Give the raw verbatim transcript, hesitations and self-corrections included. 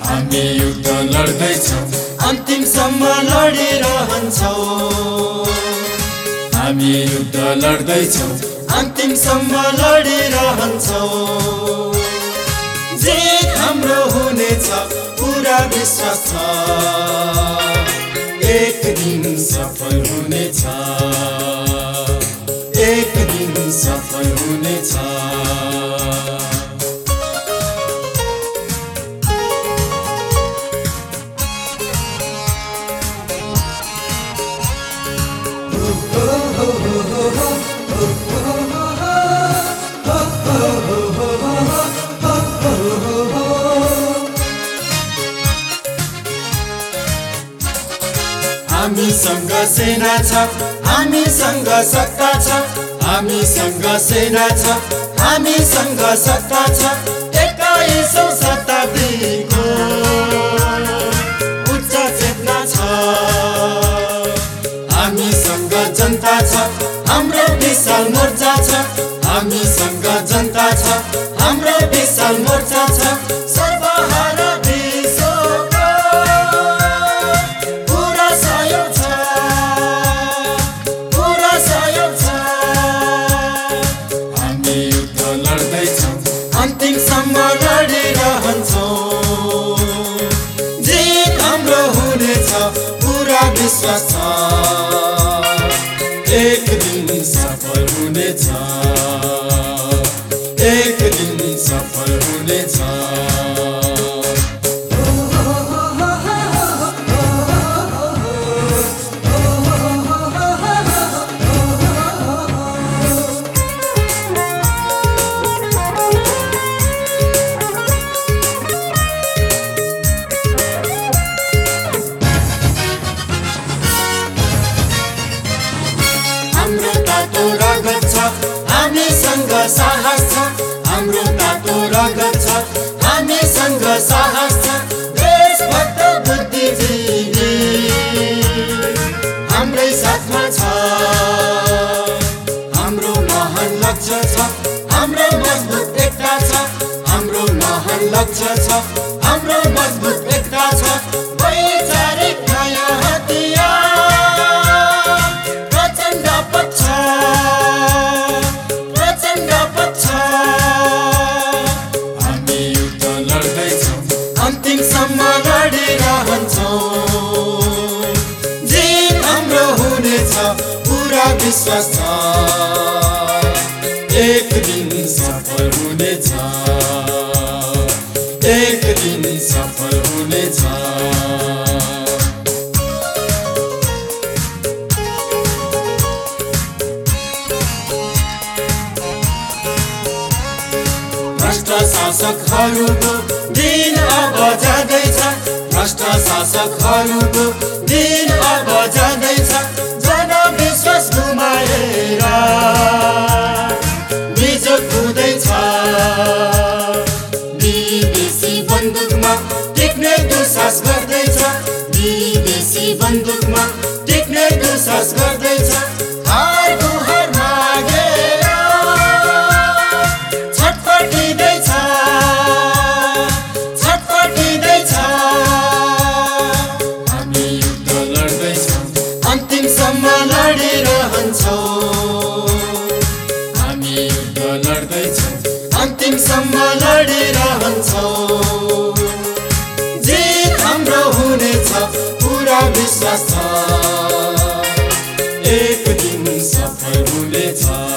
हामी युद्ध लड्दैछौँ, अन्तिमसम्म लडिरहन्छौँ। हामी युद्ध लड्दैछौँ, अन्तिमसम्म लडिरहन्छौँ। जित हाम्रो हुनेछ पुरा विश्वास छ, एक दिन सफल हुनेछ, एक दिन सफल हुनेछ। हामीसँग सेना छ, हामीसँग सत्ता छ, हामीसँग सेना छ, हामीसँग सत्ता छ। एक्काइसौँ शताब्दीको उच्च चेतना छ, हामीसँग जनता छ, हाम्रो विशाल मोर्चा छ, हामीसँग जनता छ, हाम्रो विशाल मोर्चा छ। सर्वहारा विश्वको पुरा सहयोग छ, पुरा सहयोग छ। हामी युद्ध लड्दैछौँ, अन्तिमसम्म लडिरहन्छौँ। जित हाम्रो हुनेछ पुरा विश्वास छ, एक दिन सफल हुनेछ, एक दिन सफल हुनेछ। हाम्रो तातो रगत छ, हामीसँग साहस छ, हाम्रो तातो रगत छ, हामीसँग साहस छ। देशभक्त बुद्धिजीवी हाम्रै साथमा छ, हाम्रो महान लक्ष्य छ, हाम्रो मजबुत एकता छ, हाम्रो महान लक्ष्य छ, हाम्रो मजबुत एकता छ। वैचारिक नयाँ हतियार प्रचण्ड पक्ष, प्रचण्ड पक्ष। हामी युद्ध लड्दैछौँ, अन्तिमसम्म लडिरहन्छौँ। जित हाम्रो हुनेछ पुरा विश्वास छ, एक दिन सफल हुनेछ, एक दिन सफल हुनेछ। भ्रष्ट शासकहरूको दिन अब जाँदैछ, भ्रष्ट शासकहरूको दिन अब जाँदैछ। जनविश्वास गुमाएर बिजोग हुँदैछ, विदेशी बन्दुकमा टिक्ने दुस्साहस गर्दैछ, विदेशी बन्दुकमा टिक्ने दुस्साहस गर्दैछ। हार गुहार मागेर छटपटिँदैछ, छटपटिँदैछ। हामी युद्ध लड्दैछौँ, अन्तिमसम्म लडिरहन्छौँ। हामी युद्ध लड्दैछौँ, अन्तिमसम्म लडिरहन्छौँ। जित हाम्रो हुनेछ पुरा विश्वास छ, एक दिन सफल हुनेछ।